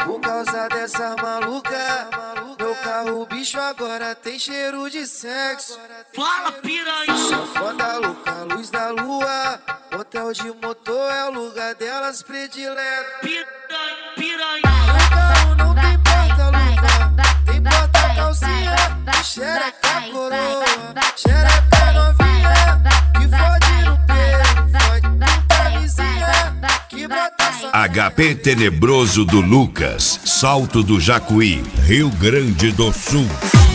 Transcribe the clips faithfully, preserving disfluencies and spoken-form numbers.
Por causa dessa maluca, meu carro bicho agora tem cheiro de sexo. Fala, piranha! Foda louca, luz da lua. Hotel de motor é o lugar delas predileto. Piranha, piranha! O carro não tem porta-luva, tem porta-calcinha. Xereca coroa, xereca novinha. Que fode no peito, fode com camisinha. Que brota só. H P Tenebroso do Lucas, Salto do Jacuí, Rio Grande do Sul.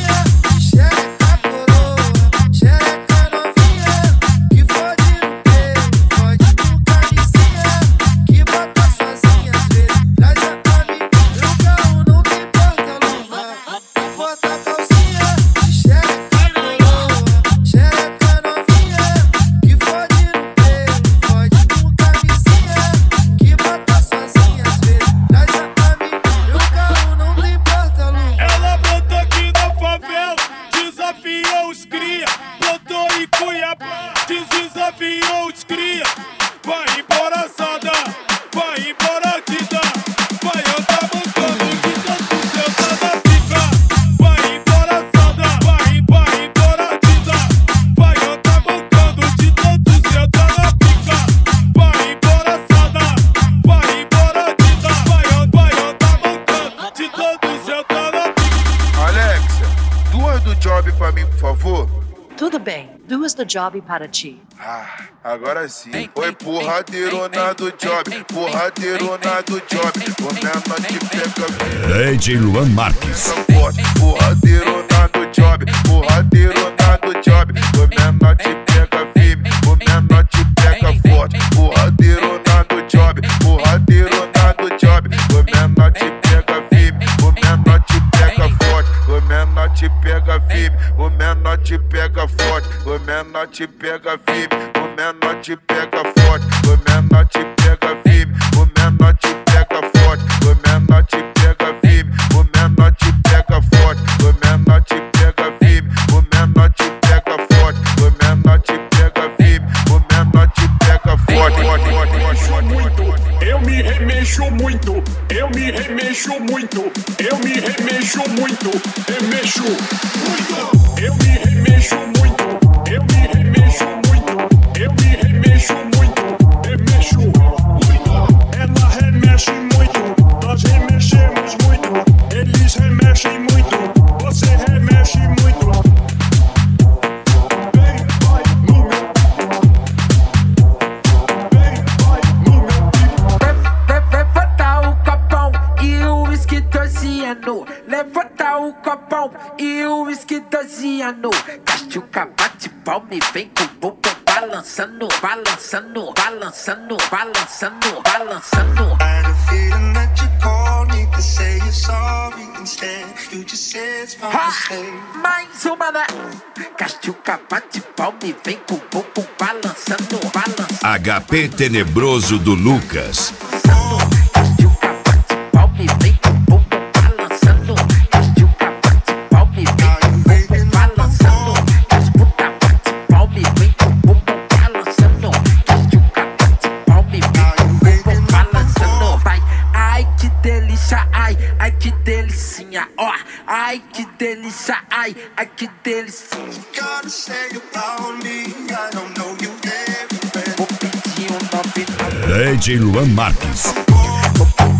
Desafiou os cria, vai embora sada, vai embora dida, vai andar bancando que tanto seu tá na pica. Vai embora sada, vai, vai embora dida, vai andar bancando de tanto seu tá na pica. Vai embora sada, vai embora dida, vai, vai andar bancando de tanto seu tá na pica. Alexia, duas do job pra mim, por favor. Tudo bem, duas do job para ti. Ah, agora sim. Oi, porradeirona do job, porradeirona do job. O menor te pega. D J Luan Marques. Porradeirona do job, porradeirona do job. O menor te pega firme, o menor te pega forte. Porradeirona do job, porradeirona do job. O menor te pega firme, o menor te pega forte. O menor te pega firme, o menor te pega forte. O menor te pega firme, o menor te pega forte. O menor te pega firme, o menor te pega forte. O menor te pega firme, o menor te pega forte. O menor te pega firme, o menor te pega forte. O menor te pega firme, o menor te pega forte. Eu me remexo muito, eu me remexo muito, eu me remexo muito, remexo muito, eu me remexo muito, eu me remexo muito, eu me remexo muito, remexo muito. Ela remexe muito, nós remexemos muito, eles remexem muito, você remexe muito. Vem, vai no meu, vem, vai no meu pico. Levanta o copão e o uísque torciano. Levanta o copão e o uísque torciano. Cachuca bate palme, vem com o bumbum balançando, balançando, balançando, balançando, balançando. I had a feeling that you called me to say you're sorry instead. You just said it's my mistake. Mais uma, né? Cachuca bate palme, vem com o bumbum balançando, balançando. H P Tenebroso do Lucas. Cachuca bate palme, vem com o bumbum balançando. Cachuca bate palme, vem com o bumbum balançando. Casputa bate palme, vem com o bumbum balançando. Cachuca bate palme, vem com o bumbum balançando. Vai, ai que delícia, ai, ai que delicinha, ó. Ai que delícia, ai, ai que delicinha. Gotta say about me, I don't know you very well. Vou pedir um nove nove. D J Luan Marques. Vou